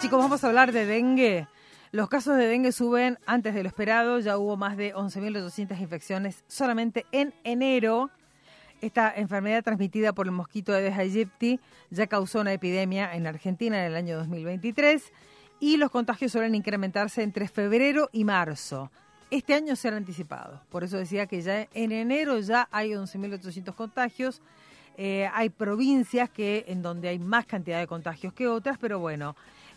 Chicos, vamos a hablar de dengue. Los casos de dengue suben antes de lo esperado. Ya hubo más de 11.800 infecciones solamente en enero. Esta enfermedad transmitida por el mosquito Aedes aegypti ya causó una epidemia en Argentina en el año 2023 y los contagios suelen incrementarse entre febrero y marzo. Este año se han anticipado. Por eso decía que ya en enero ya hay 11.800 contagios. Hay provincias en donde hay más cantidad de contagios que otras, pero bueno,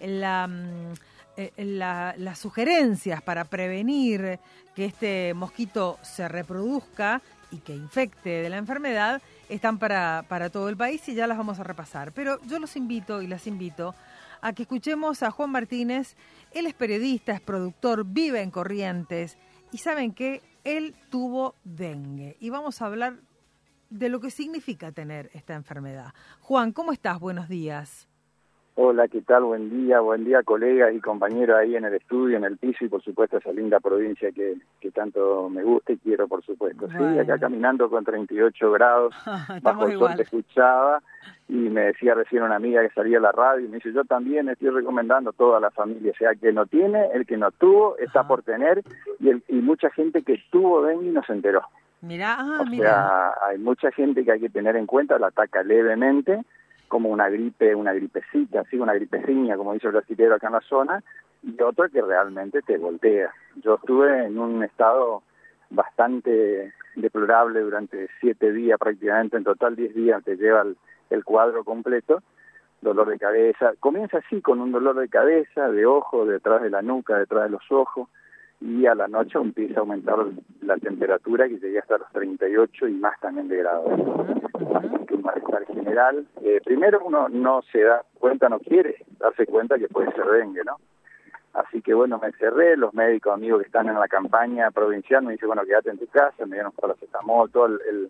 las sugerencias para prevenir que este mosquito se reproduzca y que infecte de la enfermedad están para todo el país y ya las vamos a repasar. Pero yo los invito y las invito a que escuchemos a Juan Martínez. Él es periodista, es productor, vive en Corrientes y saben que él tuvo dengue. Y vamos a hablar de lo que significa tener esta enfermedad. Juan, ¿cómo estás? Buenos días. Hola, ¿qué tal? Buen día, colegas y compañeros ahí en el estudio, en el piso y por supuesto esa linda provincia que tanto me gusta y quiero, por supuesto. Bueno. Sí, acá caminando con 38 grados, bajo el sol te escuchaba y me decía recién una amiga que salía a la radio y me dice, yo también estoy recomendando a toda la familia, o sea, que no tiene, el que no tuvo, está por tener y mucha gente que tuvo dengue y no se enteró. Mirá, o sea, hay mucha gente que hay que tener en cuenta, la ataca levemente, como una gripecita, así una gripeciña, como dice el brasilero acá en la zona, y otro que realmente te voltea. Yo estuve en un estado bastante deplorable durante 7 días prácticamente, en total 10 días te lleva el cuadro completo, dolor de cabeza, comienza así con un dolor de cabeza, de ojo, detrás de la nuca, detrás de los ojos, y a la noche empieza a aumentar la temperatura que llega hasta los 38 y más también de grados. Así que un malestar general. Primero uno no se da cuenta, no quiere darse cuenta que puede ser dengue, ¿no? Así que bueno, me encerré, los médicos amigos que están en la campaña provincial me dicen, bueno, quédate en tu casa, me dieron paracetamol, todo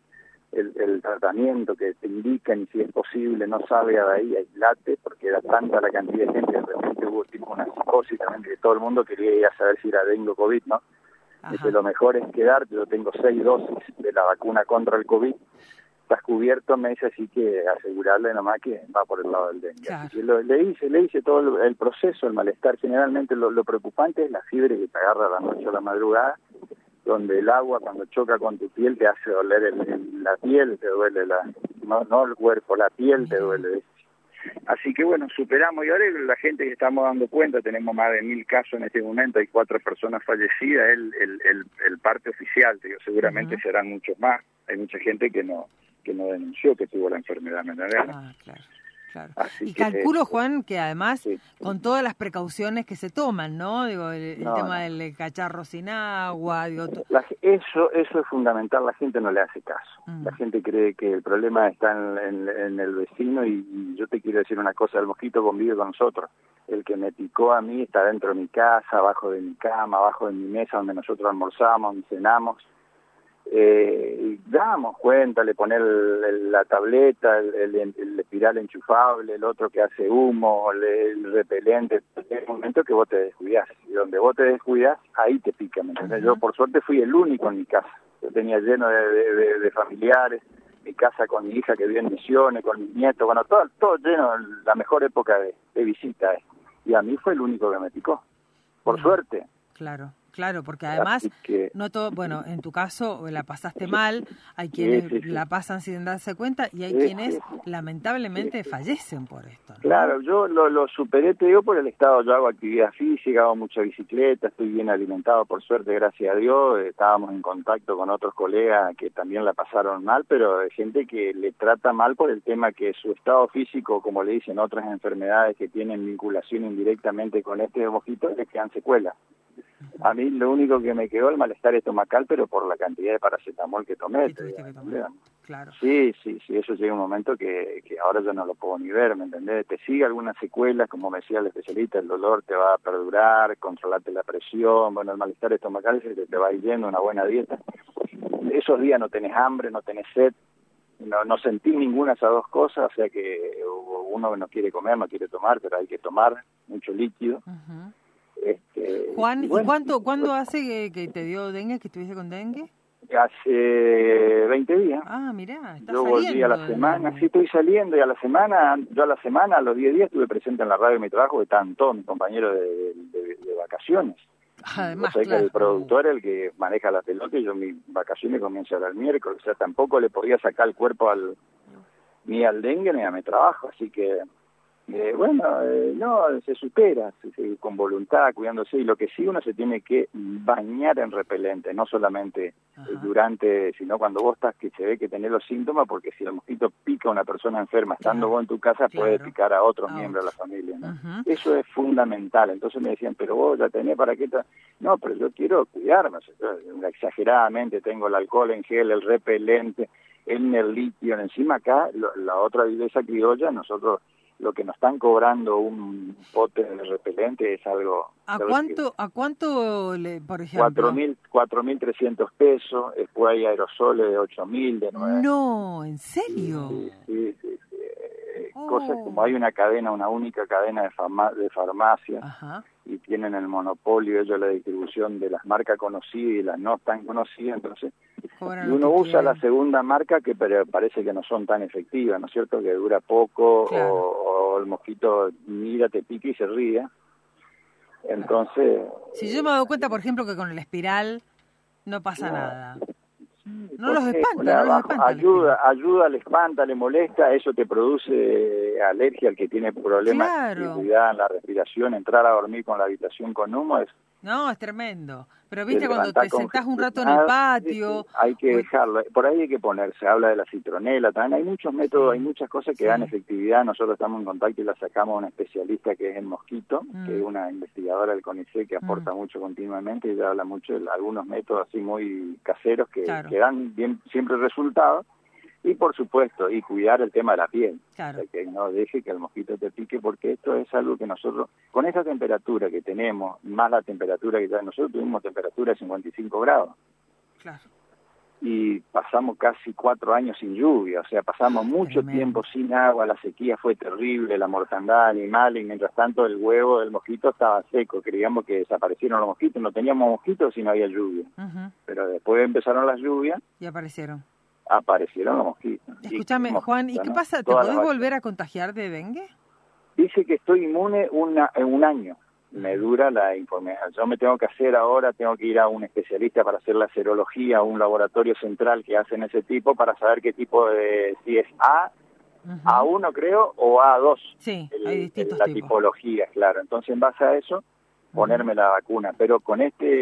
el tratamiento que te indican y si es posible no salga de ahí, aislate, porque era tanta la cantidad de gente, de repente hubo tipo una psicosis también, que todo el mundo quería ir a saber si era dengue o COVID, ¿no? Dice, lo mejor es quedarte, yo tengo 6 dosis de la vacuna contra el COVID, estás cubierto, me dice, así que asegurarle nomás que va por el lado del dengue. Claro. Así que le hice todo el proceso, el malestar, generalmente lo preocupante es la fiebre que te agarra a la noche o la madrugada, donde el agua cuando choca con tu piel te hace doler la piel, te duele no el cuerpo, la piel te duele. Así que bueno, superamos y ahora la gente que estamos dando cuenta, tenemos más de 1.000 casos en este momento, hay 4 personas fallecidas, el parte oficial, digo, seguramente serán muchos más, hay mucha gente que no denunció que tuvo la enfermedad, ¿me entendés? Claro. Así y calculo, Juan, que además, sí, con todas las precauciones que se toman, ¿no? Digo, el tema del cacharro sin agua, digo... Eso es fundamental, la gente no le hace caso. La gente cree que el problema está en el vecino y yo te quiero decir una cosa, el mosquito convive con nosotros. El que me picó a mí está dentro de mi casa, abajo de mi cama, abajo de mi mesa donde nosotros almorzamos, cenamos. Y damos cuenta, le pone la tableta, el espiral enchufable, el otro que hace humo, el repelente. Es el momento que vos te descuidás, y donde vos te descuidás, ahí te pica, ¿me entendés? Yo por suerte fui el único en mi casa, yo tenía lleno de familiares, mi casa con mi hija que vive en Misiones, con mis nietos, bueno, todo lleno, la mejor época de visita, y a mí fue el único que me picó, por suerte. Claro, porque además, no todo, bueno, en tu caso la pasaste mal, hay quienes la pasan sin darse cuenta y hay quienes lamentablemente fallecen por esto, ¿no? Claro, yo lo superé, te digo, por el estado, yo hago actividad física, hago mucha bicicleta, estoy bien alimentado, por suerte, gracias a Dios, estábamos en contacto con otros colegas que también la pasaron mal, pero hay gente que le trata mal por el tema que su estado físico, como le dicen otras enfermedades que tienen vinculación indirectamente con este mosquito, les quedan secuelas. A mí lo único que me quedó el malestar estomacal, pero por la cantidad de paracetamol que tomé. Claro. Sí, eso llega un momento que ahora yo no lo puedo ni ver, ¿me entendés? Te sigue algunas secuelas, como me decía el especialista, el dolor te va a perdurar, controlarte la presión, bueno, el malestar estomacal te va a ir yendo, una buena dieta. Esos días no tenés hambre, no tenés sed, no sentí ninguna de esas dos cosas, o sea que uno no quiere comer, no quiere tomar, pero hay que tomar mucho líquido. Juan, ¿y cuándo hace que te dio dengue, que estuviste con dengue? Hace 20 días. Ah, mirá, estás Yo volví a la semana, de- sí estoy saliendo, y a la semana, a los 10 días estuve presente en la radio de mi trabajo, que estaban todos mis compañeros de vacaciones. Además, O sea que claro. el productor es el que maneja la pelota, y yo mis vacaciones comienzan el miércoles, o sea, tampoco le podía sacar el cuerpo ni al dengue ni a mi trabajo, así que no, se supera con voluntad, cuidándose, y lo que sí, uno se tiene que bañar en repelente, no solamente Ajá. durante, sino cuando vos estás, que se ve que tenés los síntomas, porque si el mosquito pica a una persona enferma estando Claro, vos en tu casa, puede claro. picar a otros A miembros de otros. la familia, ¿no? Ujú. Eso es fundamental. Entonces me decían, pero vos ya tenés, ¿para qué? No, pero yo quiero cuidarme, o sea, yo exageradamente tengo el alcohol en gel, el repelente, el litio, encima acá, la otra viveza criolla, nosotros lo que nos están cobrando un pote de repelente es algo... ¿A cuánto, por ejemplo? 4.300 pesos, después hay aerosoles de 8.000, de 9.000. No, ¿en serio? Sí. Oh. Cosas como hay una única cadena de farmacias, Ajá. y tienen el monopolio ellos la distribución de las marcas conocidas y las no tan conocidas, entonces Cobran y lo uno que usa la quieren. segunda marca que parece que no son tan efectivas, ¿no es cierto? Que dura poco, Claro. o el mosquito mira, te pica y se ríe. Entonces... Si yo me doy cuenta, por ejemplo, que con el espiral no pasa nada. No los porque espanta, no los espanta el ayuda, le espanta, le molesta, eso te produce alergia al que tiene problemas Claro. de seguridad en la respiración, entrar a dormir con la habitación con humo es... No, es tremendo. Pero viste te cuando levantás te sentás un rato en el patio. hay que dejarlo, por ahí hay que ponerse, habla de la citronela, también hay muchos métodos, hay muchas cosas que dan efectividad. Nosotros estamos en contacto y la sacamos a una especialista que es el mosquito, que es una investigadora del CONICET que aporta mucho continuamente, y ella habla mucho de algunos métodos así muy caseros que dan bien siempre resultados. Y por supuesto, y cuidar el tema de la piel, Claro. o sea, que no deje que el mosquito te pique, porque esto es algo que nosotros, con esa temperatura que tenemos, más la temperatura que ya nosotros tuvimos temperatura de 55 grados, Claro. y pasamos casi 4 años sin lluvia, o sea, pasamos mucho tiempo sin agua, la sequía fue terrible, la mortandad animal, y mientras tanto el huevo del mosquito estaba seco, creíamos que desaparecieron los mosquitos, no teníamos mosquitos si no había lluvia, pero después empezaron las lluvias, y aparecieron los mosquitos. Escúchame, Juan, ¿y qué ¿no? pasa? ¿Te Todas podés las volver a contagiar de dengue? Dice que estoy inmune en un año. Me dura la información. Yo me tengo que ir a un especialista para hacer la serología, a un laboratorio central que hacen ese tipo, para saber qué tipo de, si es A1 creo, o A2. Sí, hay distintos la tipos. tipología, claro. Entonces, en base a eso, ponerme la vacuna. Pero con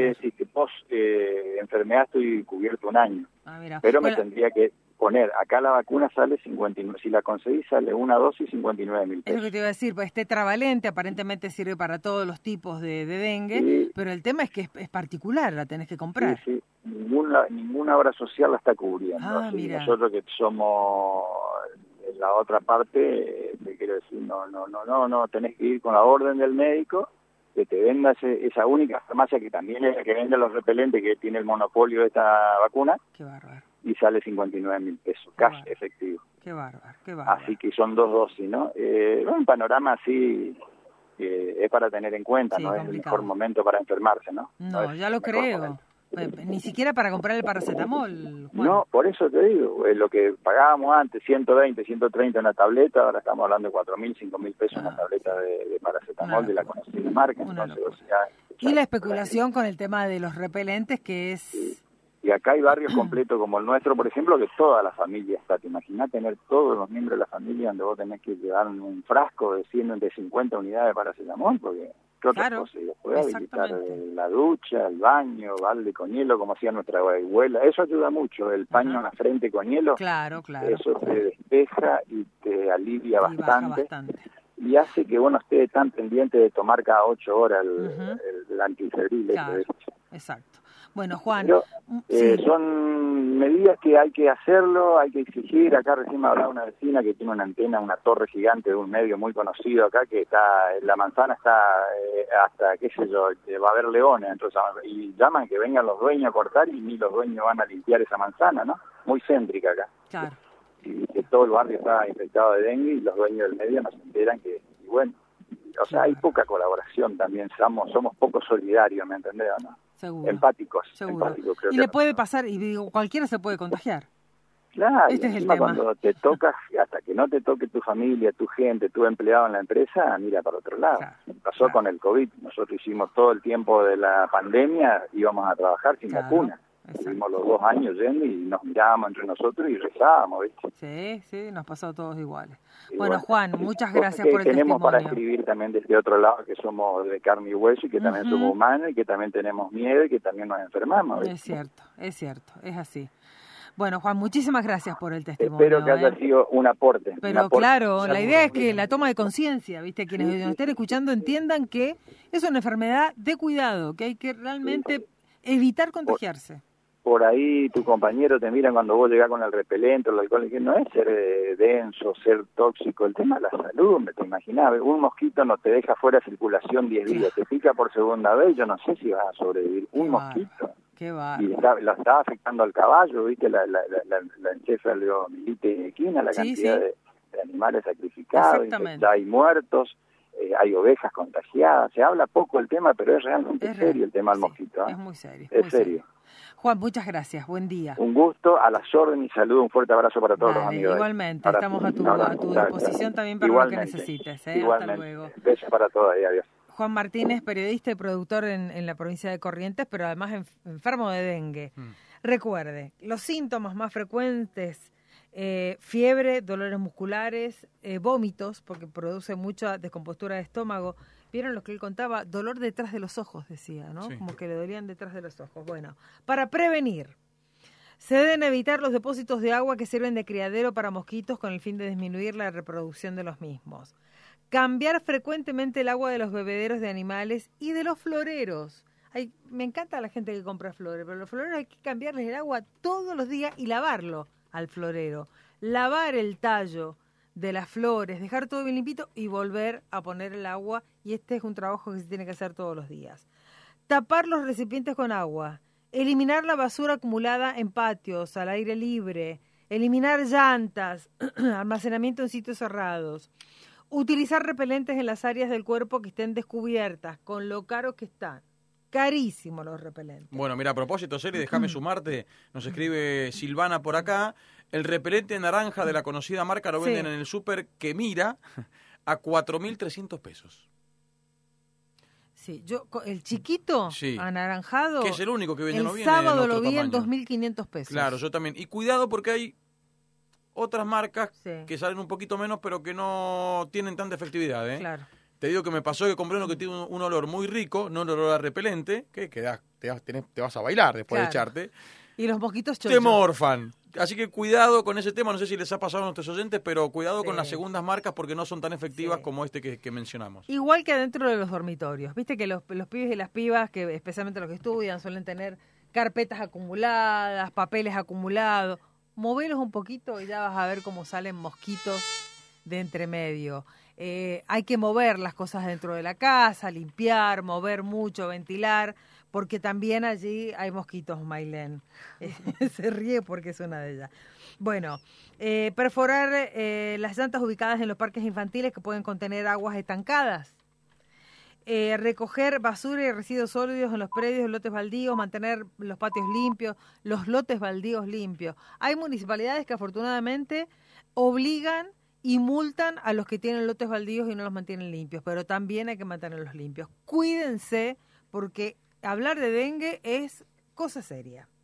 enfermedad estoy cubierto un año. Mira. Pero me tendría que poner, acá la vacuna sale 59, si la conseguís sale una dosis 59.000 pesos. Es lo que te iba a decir, pues este tetravalente aparentemente sirve para todos los tipos de dengue, pero el tema es que es particular, la tenés que comprar. Sí. Ninguna obra social la está cubriendo. Mira. Nosotros que somos en la otra parte, te quiero decir, no, tenés que ir con la orden del médico, que te venda esa única farmacia que también es la que vende los repelentes, que tiene el monopolio de esta vacuna. Qué bárbaro. Y sale 59.000 pesos, cash efectivo. Qué bárbaro. Así que son 2 dosis, ¿no? Un panorama así es para tener en cuenta, no complicado. Es el mejor momento para enfermarse, ¿no? No, ya lo creo. Ni siquiera para comprar el paracetamol, Juan. No, por eso te digo, lo que pagábamos antes, 120, 130 en una tableta, ahora estamos hablando de 4.000, 5.000 pesos una tableta de paracetamol de la conocida marca. Entonces, y la especulación con el tema de los repelentes, que es... Sí. Y acá hay barrios completos como el nuestro, por ejemplo, que toda la familia está. ¿Te imaginas tener todos los miembros de la familia donde vos tenés que llevar un frasco de 50 unidades de paracetamol? Porque, ¿qué otras cosas? Y después habilitar la ducha, el baño, balde con hielo, como hacía nuestra abuela. Eso ayuda mucho, el paño en la frente con hielo. Claro. Eso te despeja y te alivia bastante. Y hace que uno esté tan pendiente de tomar cada 8 horas el antifebril. Claro, exacto. Bueno, Juan, pero, son medidas que hay que hacerlo, hay que exigir. Acá recién me hablaba una vecina que tiene una antena, una torre gigante de un medio muy conocido acá, que la manzana está hasta, qué sé yo, va a haber leones, entonces, y llaman que vengan los dueños a cortar y ni los dueños van a limpiar esa manzana, ¿no? Muy céntrica acá. Claro. Y que todo el barrio está infectado de dengue y los dueños del medio no se enteran y bueno, o sea, hay poca colaboración también, somos poco solidarios, ¿me entendés o no? Seguro. Empáticos. Seguro. Creo Y que le puede pasar, y digo, cualquiera se puede contagiar. Claro, este es el encima tema. Cuando te tocas, hasta que no te toque tu familia, tu gente, tu empleado en la empresa, mira para otro lado. Claro, Pasó con el COVID. Nosotros hicimos todo el tiempo de la pandemia, íbamos a trabajar sin vacuna. Estuvimos los 2 años yendo y nos mirábamos entre nosotros y rezábamos, ¿viste? Sí, nos pasó todos iguales. Y Bueno, Juan, muchas gracias por el tenemos testimonio. Para escribir también desde otro lado, que somos de carne y hueso y que también somos humanos y que también tenemos miedo y que también nos enfermamos, ¿viste? Es cierto, es así. Bueno, Juan, muchísimas gracias por el testimonio. Espero que haya sido un aporte. Pero claro, la idea es que la toma de conciencia, ¿viste? Quienes nos estén escuchando entiendan que es una enfermedad de cuidado, que hay que realmente evitar contagiarse. Por ahí tu compañero te mira cuando vos llegás con el repelente o el alcohol, y que no es ser denso, ser tóxico, el tema es la salud, me te imaginás, un mosquito no te deja fuera de circulación 10 días, te pica por segunda vez, yo no sé si vas a sobrevivir, un mosquito. Qué va. Y la estaba afectando al caballo, ¿viste? La encefalomielitis equina, la cantidad de animales sacrificados, hay muertos, hay ovejas contagiadas, se habla poco el tema, pero es realmente serio el tema del mosquito. Es muy serio. Es serio. Juan, muchas gracias, buen día. Un gusto, a las órdenes y saludo, un fuerte abrazo para todos los amigos. Igualmente, estamos a tu disposición también para lo que necesites. Hasta luego. Besos para todos y adiós. Juan Martínez, periodista y productor en la provincia de Corrientes, pero además enfermo de dengue. Recuerde, los síntomas más frecuentes, fiebre, dolores musculares, vómitos, porque produce mucha descompostura de estómago. ¿Vieron lo que él contaba? Dolor detrás de los ojos, decía, ¿no? Sí. Como que le dolían detrás de los ojos. Bueno, para prevenir, se deben evitar los depósitos de agua que sirven de criadero para mosquitos con el fin de disminuir la reproducción de los mismos. Cambiar frecuentemente el agua de los bebederos de animales y de los floreros. Me encanta la gente que compra flores, pero los floreros hay que cambiarles el agua todos los días y lavarlo al florero. Lavar el tallo de las flores, dejar todo bien limpito y volver a poner el agua. Y este es un trabajo que se tiene que hacer todos los días. Tapar los recipientes con agua. Eliminar la basura acumulada en patios, al aire libre. Eliminar llantas. Almacenamiento en sitios cerrados. Utilizar repelentes en las áreas del cuerpo que estén descubiertas, con lo caros que están. Carísimos los repelentes. Bueno, mira, a propósito, Celi, déjame sumarte. Nos escribe Silvana por acá. El repelente naranja de la conocida marca lo venden en el súper que mira a 4.300 pesos. Sí, el chiquito anaranjado. Que es el único que vende, no viene. El sábado lo vi en 2.500 pesos. Claro, yo también. Y cuidado porque hay otras marcas que salen un poquito menos, pero que no tienen tanta efectividad, ¿eh? Claro. Te digo que me pasó que compré uno que tiene un olor muy rico, no un olor a repelente, que te vas a bailar después de echarte. Y los mosquitos chochos. Te morfan. Así que cuidado con ese tema, no sé si les ha pasado a nuestros oyentes, pero cuidado con las segundas marcas porque no son tan efectivas como este que mencionamos. Igual que adentro de los dormitorios. Viste que los pibes y las pibas, que especialmente los que estudian, suelen tener carpetas acumuladas, papeles acumulados. Movelos un poquito y ya vas a ver cómo salen mosquitos de entremedio. Hay que mover las cosas dentro de la casa, limpiar, mover mucho, ventilar, porque también allí hay mosquitos, Mailén. Se ríe porque es una de ellas. Bueno, perforar las llantas ubicadas en los parques infantiles que pueden contener aguas estancadas. Recoger basura y residuos sólidos en los predios, lotes baldíos, mantener los patios limpios, los lotes baldíos limpios. Hay municipalidades que afortunadamente obligan y multan a los que tienen lotes baldíos y no los mantienen limpios, pero también hay que mantenerlos limpios. Cuídense porque hablar de dengue es cosa seria.